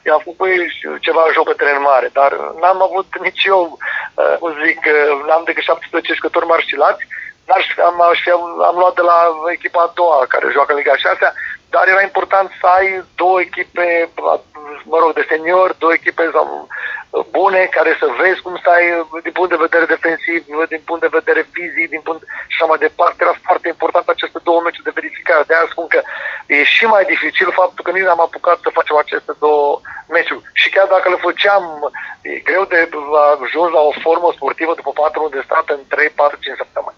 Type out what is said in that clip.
i-am făcut ceva joc pe teren mare, dar n-am avut nici eu, cum zic, n-am decât 17 jucători marșilați, am luat de la echipa a doua care joacă în Liga 6, dar era important să ai două echipe, de senior, două echipe bune, care să vezi cum stai din punct de vedere defensiv, din punct de vedere fizic, și așa mai departe. Era foarte important aceste două meciuri de verificare. De aia spun că e și mai dificil faptul că nici n-am apucat să facem aceste două meciuri. Și chiar dacă le făceam, e greu de ajuns la o formă sportivă după 4 luni de stat în 3, 4, 5 săptămâni.